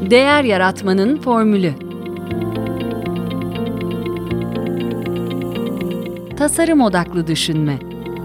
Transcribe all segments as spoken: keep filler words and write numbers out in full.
Değer yaratmanın formülü. Tasarım odaklı düşünme.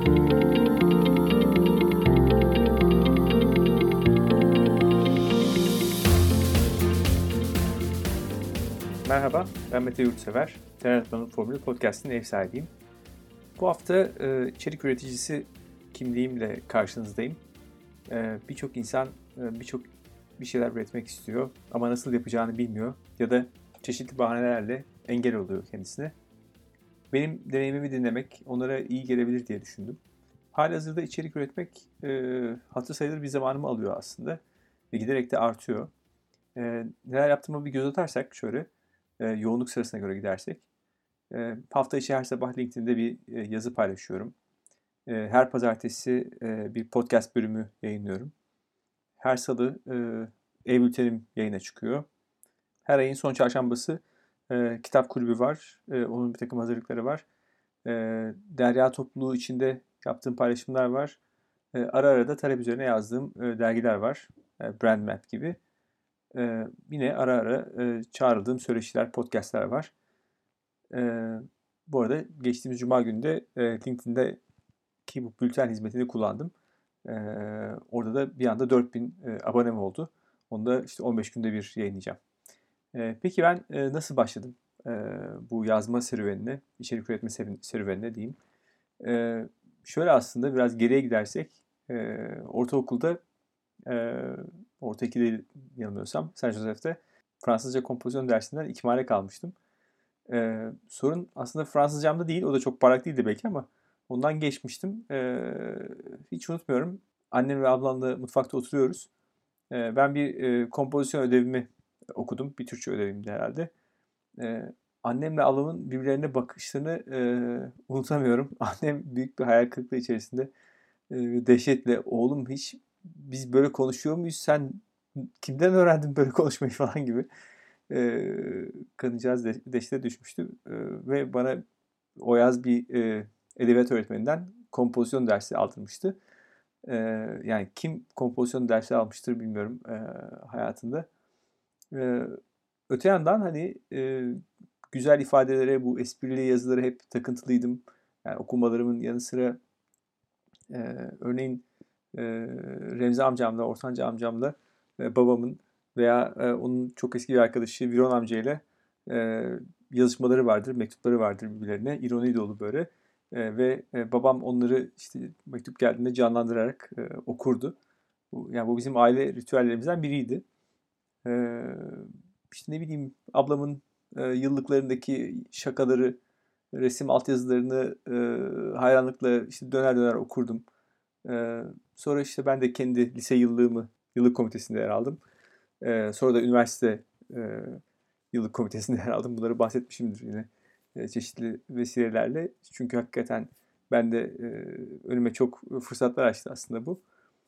Merhaba, ben Mete Yurtsever. Değer Yaratmanın Formülü Podcast'ın ev sahibiyim. Bu hafta e, içerik üreticisi kimliğimle karşınızdayım. E, birçok insan e, birçok bir şeyler üretmek istiyor ama nasıl yapacağını bilmiyor ya da çeşitli bahanelerle engel oluyor kendisine. Benim deneyimimi dinlemek onlara iyi gelebilir diye düşündüm. Halihazırda içerik üretmek e, hatır sayılır bir zamanımı alıyor aslında ve giderek de artıyor. E, neler yaptığıma bir göz atarsak şöyle, e, yoğunluk sırasına göre gidersek, e, hafta içi her sabah LinkedIn'de bir e, yazı paylaşıyorum. E, her pazartesi e, bir podcast bölümü yayınlıyorum. Her salı e, e-bültenim yayına çıkıyor. Her ayın son çarşambası e, kitap kulübü var. E, onun bir takım hazırlıkları var. E, Derya topluluğu içinde yaptığım paylaşımlar var. E, ara ara da talep üzerine yazdığım e, dergiler var. E, Brand Map gibi. E, yine ara ara e, çağrıldığım söyleşiler, podcastler var. E, bu arada geçtiğimiz Cuma günü de e, LinkedIn'deki bu bülten hizmetini kullandım. E, orada da bir anda dört bin e, abonem oldu. Onu da işte on beş günde bir yayınlayacağım. E, peki ben e, nasıl başladım e, bu yazma serüvenine, içerik üretme serüvenine diyeyim. E, şöyle aslında biraz geriye gidersek, e, ortaokulda, e, orta ikide yanılmıyorsam, Saint Joseph'te Fransızca kompozisyon dersinden ikmale kalmıştım. E, sorun aslında Fransızcamda değil, o da çok parlak değildi belki ama ondan geçmiştim. E, hiç unutmuyorum, annem ve ablamla mutfakta oturuyoruz. E, ben bir e, kompozisyon ödevimi okudum, bir Türkçe ödevimdi herhalde. Ee, annemle ablamın birbirlerine bakışlarını e, unutamıyorum. Annem büyük bir hayal kırıklığı içerisinde e, dehşetle, oğlum hiç biz böyle konuşuyor muyuz? Sen kimden öğrendin böyle konuşmayı falan gibi. E, kadıncağız de, dehşete düşmüştü. E, ve bana o yaz bir e, edebiyat öğretmeninden kompozisyon dersi aldırmıştı. E, yani kim kompozisyon dersi almıştır bilmiyorum e, hayatında. E, öte yandan hani e, güzel ifadelere, bu esprili yazılara hep takıntılıydım. Yani okumalarımın yanı sıra e, örneğin e, Remzi amcamla, ortanca amcamla e, babamın veya e, onun çok eski bir arkadaşı Viron amcayla e, yazışmaları vardır, mektupları vardır birbirlerine. İroni dolu böyle. E, ve e, babam onları işte mektup geldiğinde canlandırarak e, okurdu. Bu, yani bu bizim aile ritüellerimizden biriydi. E, işte ne bileyim, ablamın e, yıllıklarındaki şakaları, resim altyazılarını e, hayranlıkla işte döner döner okurdum. E, sonra işte ben de kendi lise yıllığımı yıllık komitesinde yer aldım. E, sonra da üniversite e, yıllık komitesinde yer aldım. Bunları bahsetmişimdir yine e, çeşitli vesilelerle. Çünkü hakikaten ben de e, önüme çok fırsatlar açtı aslında bu.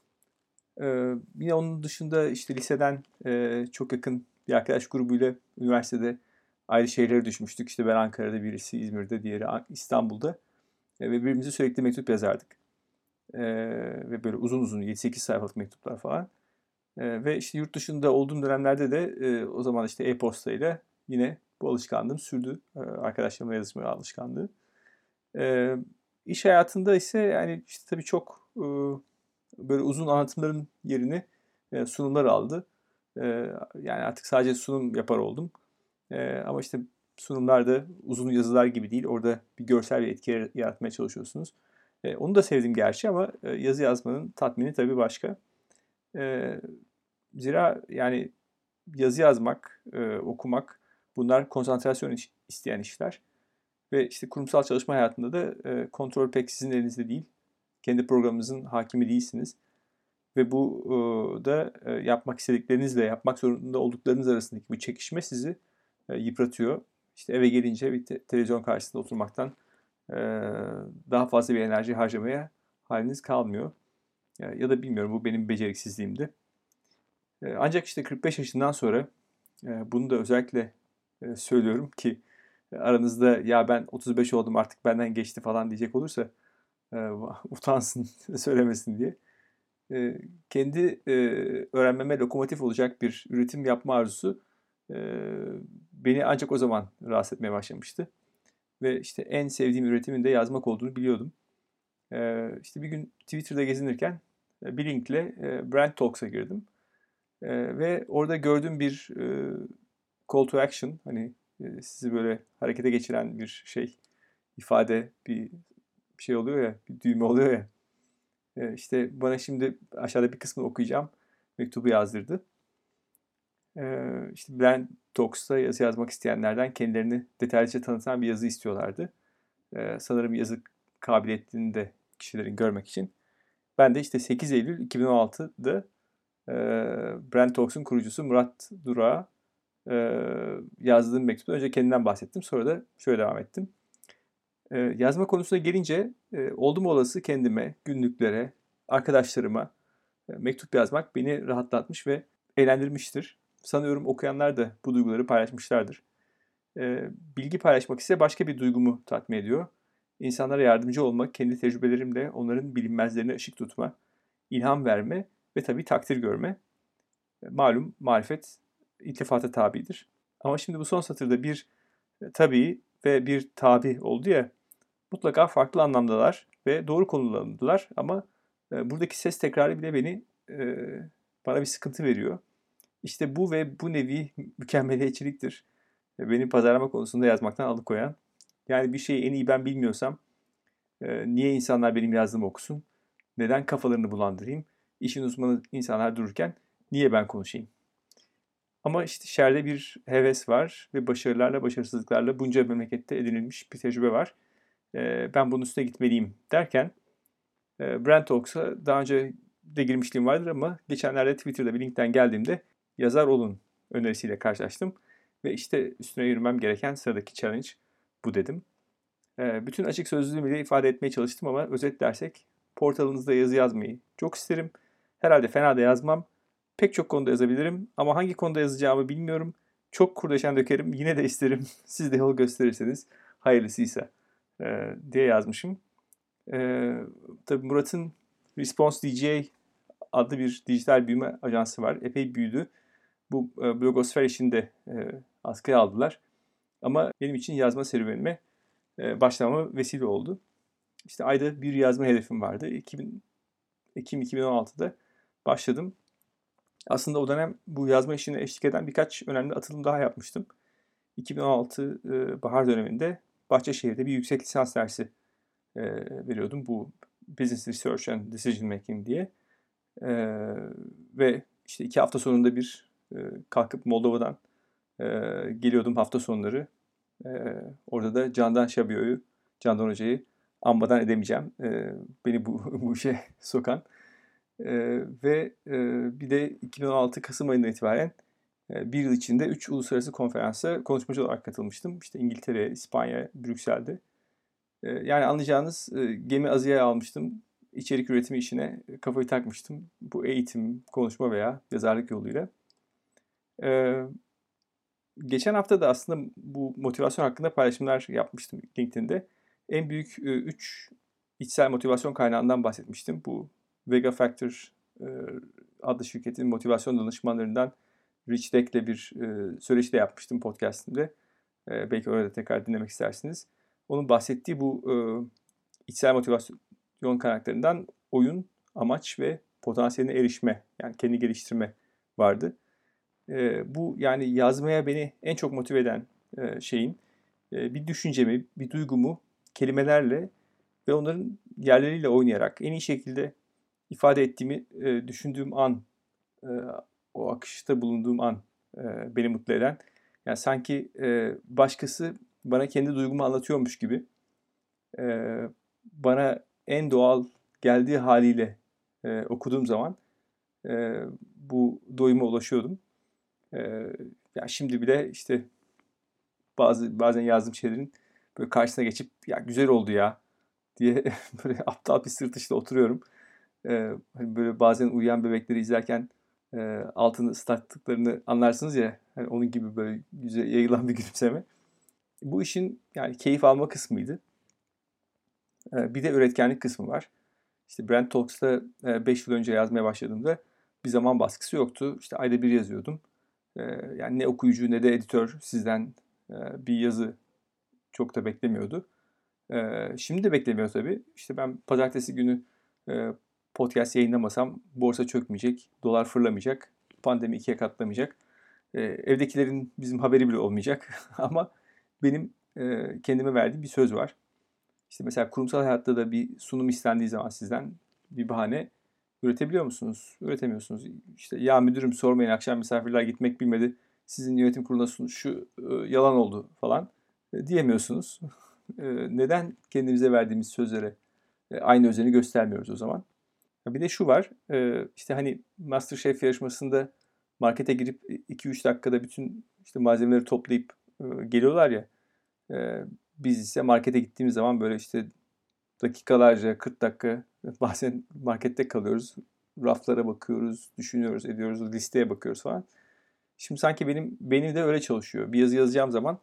E, yine onun dışında işte liseden e, çok yakın bir arkadaş grubuyla üniversitede ayrı şehirlere düşmüştük. İşte ben Ankara'da, birisi İzmir'de, diğeri İstanbul'da. E, ve birbirimize sürekli mektup yazardık. E, ve böyle uzun uzun yedi sekiz sayfalık mektuplar falan. E, ve işte yurt dışında olduğum dönemlerde de e, o zaman işte e-postayla yine bu alışkanlığım sürdü. E, arkadaşlarımla yazışma alışkanlığı. E, iş hayatında ise yani işte tabii çok e, böyle uzun anlatımların yerini e, sunumlar aldı. E, yani artık sadece sunum yapar oldum. E, ama işte sunumlarda uzun yazılar gibi değil. Orada bir görsel bir etki yaratmaya çalışıyorsunuz. E, onu da sevdim gerçi ama e, yazı yazmanın tatmini tabii başka. E, zira yani yazı yazmak, e, okumak, bunlar konsantrasyon iş, isteyen işler. Ve işte kurumsal çalışma hayatında da e, kontrol pek sizin elinizde değil. Kendi programınızın hakimi değilsiniz. Ve bu e, da e, yapmak istediklerinizle yapmak zorunda olduklarınız arasındaki bu çekişme sizi e, yıpratıyor. İşte eve gelince bir te- televizyon karşısında oturmaktan e, daha fazla bir enerji harcamaya haliniz kalmıyor. E, ya da bilmiyorum, bu benim beceriksizliğimdi. E, ancak işte kırk beş yaşından sonra e, bunu da özellikle e, söylüyorum ki e, aranızda ya ben otuz beş oldum artık benden geçti falan diyecek olursa e, utansın söylemesin diye. e, kendi e, öğrenmeme lokomotif olacak bir üretim yapma arzusu e, beni ancak o zaman rahatsız etmeye başlamıştı. Ve işte en sevdiğim üretimin de yazmak olduğunu biliyordum. E, işte bir gün Twitter'da gezinirken e, bir linkle e, Brand Talks'a girdim. E, ve orada gördüğüm bir e, call to action, hani e, sizi böyle harekete geçiren bir şey, ifade, bir, bir şey oluyor ya, bir düğme oluyor ya. E, işte bana şimdi aşağıda bir kısmını okuyacağım. Mektubu yazdırdı. E, işte Brand Talks'ta yazı yazmak isteyenlerden kendilerini detaylıca tanıtan bir yazı istiyorlardı. E, sanırım yazı kabiliyetini de kişilerin görmek için. Ben de işte sekiz Eylül iki bin on altıda e, Brand Talks'un kurucusu Murat Durak'a e, yazdığım mektupta önce kendimden bahsettim. Sonra da şöyle devam ettim. E, yazma konusuna gelince e, oldum olası kendime, günlüklere, arkadaşlarıma e, mektup yazmak beni rahatlatmış ve eğlendirmiştir. Sanıyorum okuyanlar da bu duyguları paylaşmışlardır. E, bilgi paylaşmak ise başka bir duygumu tatmin ediyor. İnsanlara yardımcı olmak, kendi tecrübelerimle onların bilinmezlerine ışık tutma, ilham verme ve tabii takdir görme. E, malum marifet iltifata tabidir. Ama şimdi bu son satırda bir e, tabii ve bir tabi oldu ya, mutlaka farklı anlamdalar ve doğru kullanıldılar ama e, buradaki ses tekrarı bile beni e, bana bir sıkıntı veriyor. İşte bu ve bu nevi mükemmeliyetçiliktir. E, beni pazarlama konusunda yazmaktan alıkoyan. Yani bir şeyi en iyi ben bilmiyorsam e, niye insanlar benim yazdığımı okusun? Neden kafalarını bulandırayım? İşin uzmanı insanlar dururken niye ben konuşayım? Ama işte içeride bir heves var ve başarılarla başarısızlıklarla bunca memlekette edinilmiş bir tecrübe var. E, ben bunun üstüne gitmeliyim derken e, Brand Talks'a daha önce de girmişliğim vardır ama geçenlerde Twitter'da bir linkten geldiğimde yazar olun önerisiyle karşılaştım. Ve işte üstüne yürümem gereken sıradaki challenge bu dedim. E, bütün açık sözlülüğümle ifade etmeye çalıştım ama özetlersek portalınızda yazı yazmayı çok isterim. Herhalde fena da yazmam. Pek çok konuda yazabilirim ama hangi konuda yazacağımı bilmiyorum. Çok kurdeşen dökerim yine de isterim. Siz de yol gösterirseniz hayırlısıysa e, diye yazmışım. E, tabii Murat'ın Response D J adlı bir dijital büyüme ajansı var. Epey büyüdü. Bu e, blogosfer işinde e, askıya aldılar. Ama benim için yazma serüvenime e, başlamama vesile oldu. İşte ayda bir yazma hedefim vardı. iki bin, Ekim iki bin on altıda başladım. Aslında o dönem bu yazma işine eşlik eden birkaç önemli atılım daha yapmıştım. iki bin on altı e, bahar döneminde Bahçeşehir'de bir yüksek lisans dersi e, veriyordum. Bu Business Research and Decision Making diye. E, ve işte iki hafta sonunda bir e, kalkıp Moldova'dan e, geliyordum hafta sonları. E, orada da Candan Şabio'yu, Candan Hoca'yı anmadan edemeyeceğim. E, beni bu, bu işe sokan. E, ve e, bir de iki bin on altı Kasım ayından itibaren e, bir yıl içinde üç uluslararası konferansa konuşmacı olarak katılmıştım. İşte İngiltere, İspanya, Brüksel'de. E, yani anlayacağınız e, gemi azıya almıştım. İçerik üretimi işine kafayı takmıştım. Bu eğitim, konuşma veya yazarlık yoluyla. E, geçen hafta da aslında bu motivasyon hakkında paylaşımlar yapmıştım LinkedIn'de. En büyük üç içsel motivasyon kaynağından bahsetmiştim. Bu Vega Factor e, adlı şirketin motivasyon danışmanlarından Rich Deck'le bir e, söyleşi de yapmıştım podcast'imde. E, belki orada tekrar dinlemek istersiniz. Onun bahsettiği bu e, içsel motivasyon kaynaklarından oyun, amaç ve potansiyeline erişme, yani kendi geliştirme vardı. E, bu yani yazmaya beni en çok motive eden e, şeyin e, bir düşüncemi, bir duygumu kelimelerle ve onların yerleriyle oynayarak en iyi şekilde ifade ettiğimi e, düşündüğüm an, e, o akışta bulunduğum an e, beni mutlu eden. Yani sanki e, başkası bana kendi duygumu anlatıyormuş gibi e, bana en doğal geldiği haliyle e, okuduğum zaman e, bu doyuma ulaşıyordum. E, yani şimdi bile işte bazı bazen yazdığım şeylerin böyle karşısına geçip ya güzel oldu ya diye böyle aptal bir sırtışta oturuyorum. Ee, hani böyle bazen uyuyan bebekleri izlerken e, altını ıslattıklarını anlarsınız ya. Hani onun gibi böyle güzel yayılan bir gülümseme. Bu işin yani keyif alma kısmıydı. Ee, bir de üretkenlik kısmı var. İşte Brand Talks'ta beş yıl önce yazmaya başladığımda bir zaman baskısı yoktu. İşte ayda bir yazıyordum. E, yani ne okuyucu ne de editör sizden e, bir yazı çok da beklemiyordu. E, şimdi de beklemiyor tabii. İşte ben pazartesi günü e, podcast yayınlamasam borsa çökmeyecek, dolar fırlamayacak, pandemi ikiye katlamayacak. E, evdekilerin bizim haberi bile olmayacak. Ama benim e, kendime verdiğim bir söz var. İşte mesela kurumsal hayatta da bir sunum istendiği zaman sizden bir bahane üretebiliyor musunuz? Üretemiyorsunuz. İşte ya müdürüm sormayın akşam misafirler gitmek bilmedi. Sizin yönetim kuruluna sun- şu e, yalan oldu falan e, diyemiyorsunuz. E, neden kendimize verdiğimiz sözlere e, aynı özeni göstermiyoruz o zaman? Bir de şu var. E, işte hani MasterChef yarışmasında markete girip iki üç dakikada bütün işte malzemeleri toplayıp e, geliyorlar ya. E, biz ise markete gittiğimiz zaman böyle işte dakikalarca, kırk dakika bazen markette kalıyoruz. Raflara bakıyoruz, düşünüyoruz, ediyoruz, listeye bakıyoruz falan. Şimdi sanki benim beynim de öyle çalışıyor. Bir yazı yazacağım zaman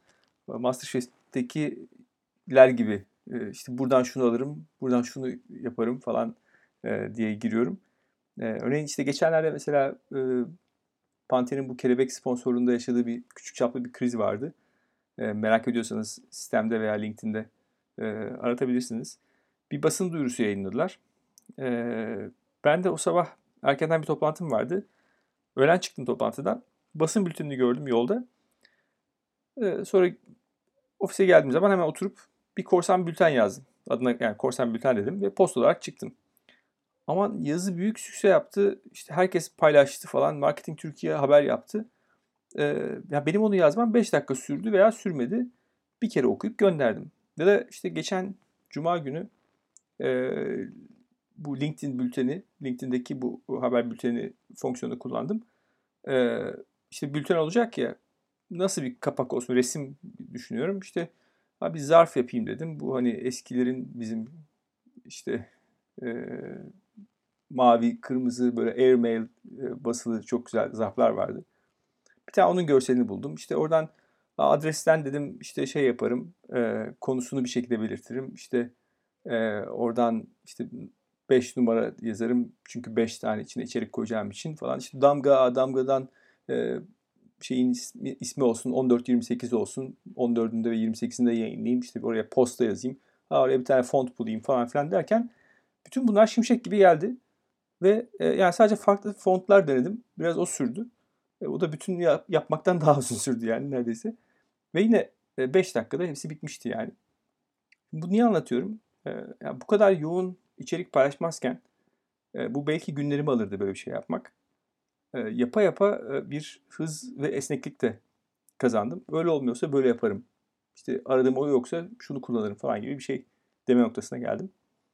MasterChef'tekiler gibi işte buradan şunu alırım, buradan şunu yaparım falan diye giriyorum. Örneğin işte geçenlerde mesela Pantene bu kelebek sponsorluğunda yaşadığı bir küçük çaplı bir kriz vardı. Merak ediyorsanız sistemde veya LinkedIn'de aratabilirsiniz. Bir basın duyurusu yayınladılar. Ee, ben de o sabah erkenden bir toplantım vardı. Öğlen çıktım toplantıdan. Basın bültenini gördüm yolda. Ee, sonra ofise geldiğim zaman hemen oturup bir korsan bülten yazdım. Adına yani korsan bülten dedim ve post olarak çıktım. Ama yazı büyük sükse yaptı. İşte herkes paylaştı falan. Marketing Türkiye haber yaptı. Ee, ya benim onu yazmam beş dakika sürdü veya sürmedi. Bir kere okuyup gönderdim. Ya da işte geçen Cuma günü e, bu LinkedIn bülteni, LinkedIn'deki bu, bu haber bülteni fonksiyonu kullandım. Ee, işte bülten olacak ya, nasıl bir kapak olsun, resim düşünüyorum. İşte abi zarf yapayım dedim. Bu hani eskilerin bizim işte e, mavi, kırmızı böyle airmail e, basılı çok güzel zarflar vardı. Bir tane onun görselini buldum. İşte oradan adresten dedim işte şey yaparım, e, konusunu bir şekilde belirtirim. İşte e, oradan işte beş numara yazarım. Çünkü beş tane içine içerik koyacağım için falan. İşte damga, damgadan e, şeyin ismi, ismi olsun, on dört yirmi sekiz olsun. on dördünde ve yirmi sekizinde yayınlayayım. İşte oraya posta yazayım. Ha, oraya bir tane font bulayım falan filan derken bütün bunlar şimşek gibi geldi. Ve e, yani sadece farklı fontlar denedim. Biraz o sürdü. E, o da bütün yap- yapmaktan daha uzun sürdü yani neredeyse. Ve yine e, beş dakikada hepsi bitmişti yani. Bu niye anlatıyorum? E, yani bu kadar yoğun içerik paylaşmazken e, bu belki günlerimi alırdı böyle bir şey yapmak. E, yapa yapa e, bir hız ve esneklik de kazandım. Öyle olmuyorsa böyle yaparım. İşte aradığım o yoksa şunu kullanırım falan gibi bir şey deme noktasına geldim.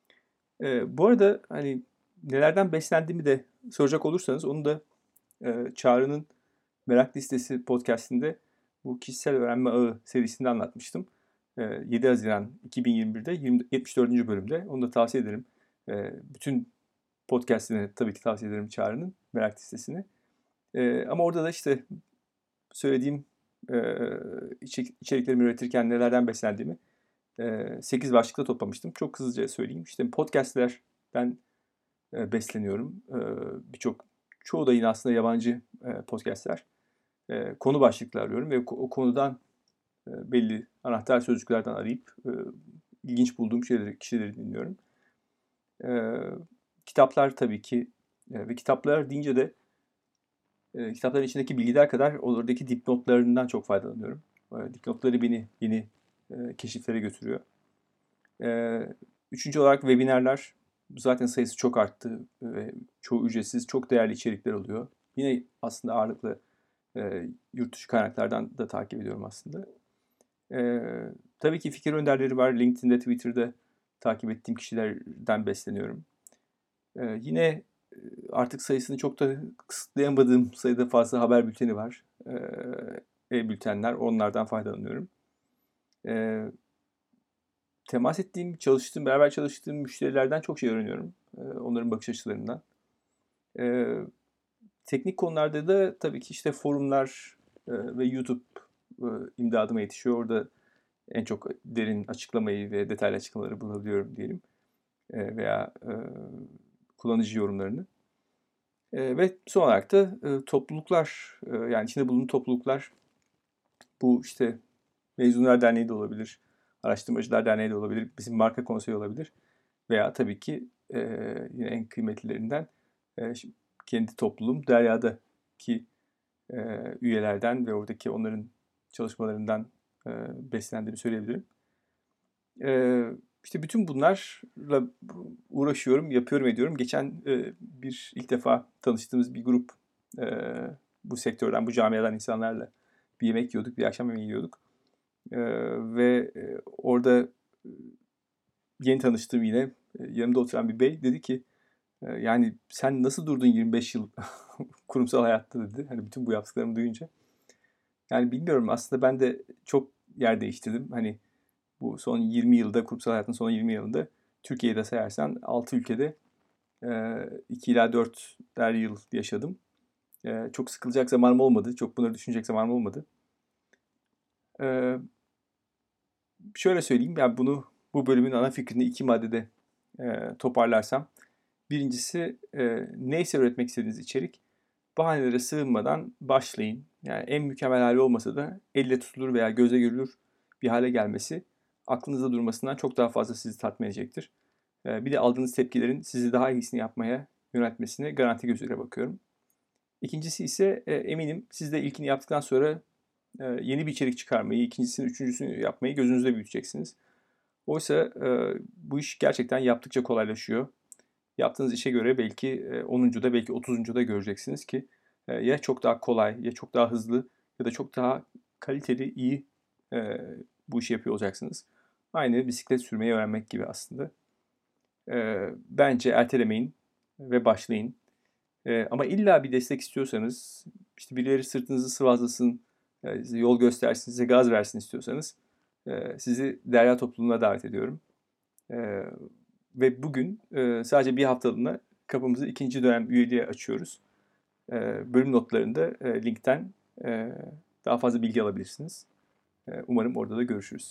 E, bu arada hani nelerden beslendiğimi de soracak olursanız onu da e, Çağrı'nın Merak Listesi podcastinde bu kişisel öğrenme ağı serisinde anlatmıştım. E, yedi Haziran iki bin yirmi birde yetmiş dördüncü bölümde. Onu da tavsiye ederim. E, bütün podcastini tabii ki tavsiye ederim Çağrı'nın Merak Listesi'ni. E, ama orada da işte söylediğim e, içeriklerimi üretirken nelerden beslendiğimi e, sekiz başlıkta toplamıştım. Çok hızlıca söyleyeyim. İşte podcastlerden e, besleniyorum. E, birçok, çoğu da yine aslında yabancı e, podcastler. E, konu başlıkları arıyorum ve o konudan e, belli anahtar sözcüklerden arayıp e, ilginç bulduğum şeyleri, kişileri dinliyorum. E, kitaplar tabii ki e, ve kitaplar deyince de e, kitapların içindeki bilgiler kadar oradaki dipnotlarından çok faydalanıyorum. E, dipnotları beni yeni e, keşiflere götürüyor. E, üçüncü olarak webinarlar. Zaten sayısı çok arttı ve çoğu ücretsiz, çok değerli içerikler oluyor. Yine aslında ağırlıklı e, yurt dışı kaynaklardan da takip ediyorum aslında. E, tabii ki fikir önderleri var. LinkedIn'de, Twitter'da takip ettiğim kişilerden besleniyorum. E, yine artık sayısını çok da kısıtlayamadığım sayıda fazla haber bülteni var. E, e-bültenler, onlardan faydalanıyorum. E, temas ettiğim, çalıştığım, beraber çalıştığım müşterilerden çok şey öğreniyorum. E, onların bakış açılarından. E, teknik konularda da tabii ki işte forumlar e, ve YouTube e, imdadıma yetişiyor. Orada en çok derin açıklamayı ve detaylı açıklamaları bulabiliyorum diyelim. e, veya e, kullanıcı yorumlarını. E, ve son olarak da e, topluluklar, e, yani içinde bulunduğum topluluklar, bu işte Mezunlar Derneği de olabilir, Araştırmacılar Derneği de olabilir, bizim marka konseyi olabilir veya tabii ki e, yine en kıymetlilerinden e, kendi topluluğum Derya'daki e, üyelerden ve oradaki onların çalışmalarından e, beslendiğimi söyleyebilirim. E, işte bütün bunlarla uğraşıyorum, yapıyorum, ediyorum. Geçen e, bir ilk defa tanıştığımız bir grup, e, bu sektörden, bu camiadan insanlarla bir yemek yiyorduk, bir akşam yemeği yiyorduk. E, ve e, orada e, yeni tanıştığım yine e, yanımda oturan bir bey dedi ki, e, yani sen nasıl durdun yirmi beş yıl kurumsal hayatta dedi. Hani bütün bu yaptıklarımı duyunca. Yani bilmiyorum, aslında ben de çok yer değiştirdim. Hani bu son yirmi yılda, kurumsal hayatın son yirmi yılında Türkiye'de sayarsan altı ülkede iki ila dörtler yıl yaşadım. Çok sıkılacak zamanım olmadı. Çok bunları düşünecek zamanım olmadı. Şöyle söyleyeyim, yani bunu, bu bölümün ana fikrini iki maddede toparlarsam. Birincisi, neyse üretmek istediğiniz içerik, bahanelere sığınmadan başlayın. Yani en mükemmel hali olmasa da elle tutulur veya göze görülür bir hale gelmesi aklınızda durmasından çok daha fazla sizi tatmin edecektir. Bir de aldığınız tepkilerin sizi daha iyisini yapmaya yöneltmesine garanti gözüyle bakıyorum. İkincisi ise eminim siz de ilkini yaptıktan sonra yeni bir içerik çıkarmayı, ikincisini, üçüncüsünü yapmayı gözünüzde büyüteceksiniz. Oysa bu iş gerçekten yaptıkça kolaylaşıyor. Yaptığınız işe göre belki onuncuda, belki otuzuncuda göreceksiniz ki ya çok daha kolay, ya çok daha hızlı ya da çok daha kaliteli, iyi bu işi yapıyor olacaksınız. Aynı bisiklet sürmeyi öğrenmek gibi aslında. Bence ertelemeyin ve başlayın. Ama illa bir destek istiyorsanız, işte birileri sırtınızı sıvazlasın, size yol göstersin, size gaz versin istiyorsanız sizi Derya topluluğuna davet ediyorum. Ve bugün sadece bir haftalığına kapımızı ikinci dönem üyeliğe açıyoruz. Bölüm notlarında linkten daha fazla bilgi alabilirsiniz. Umarım orada da görüşürüz.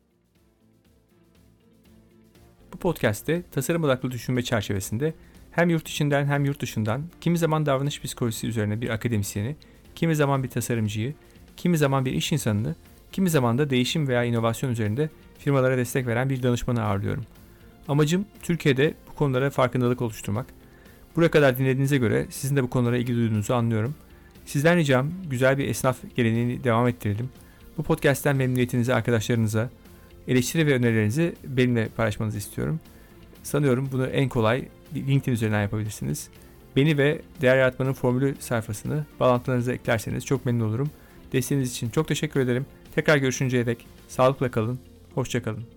Bu podcast'te tasarım odaklı düşünme çerçevesinde hem yurt içinden hem yurt dışından kimi zaman davranış psikolojisi üzerine bir akademisyeni, kimi zaman bir tasarımcıyı, kimi zaman bir iş insanını, kimi zaman da değişim veya inovasyon üzerinde firmalara destek veren bir danışmanı ağırlıyorum. Amacım Türkiye'de bu konulara farkındalık oluşturmak. Buraya kadar dinlediğinize göre sizin de bu konulara ilgi duyduğunuzu anlıyorum. Sizden ricam güzel bir esnaf geleneğini devam ettirelim. Bu podcast'ten memnuniyetinizi arkadaşlarınıza, eleştiri ve önerilerinizi benimle paylaşmanızı istiyorum. Sanıyorum bunu en kolay LinkedIn üzerinden yapabilirsiniz. Beni ve Değer Yaratmanın Formülü sayfasını bağlantılarınıza eklerseniz çok memnun olurum. Desteğiniz için çok teşekkür ederim. Tekrar görüşünceye dek sağlıkla kalın, hoşça kalın.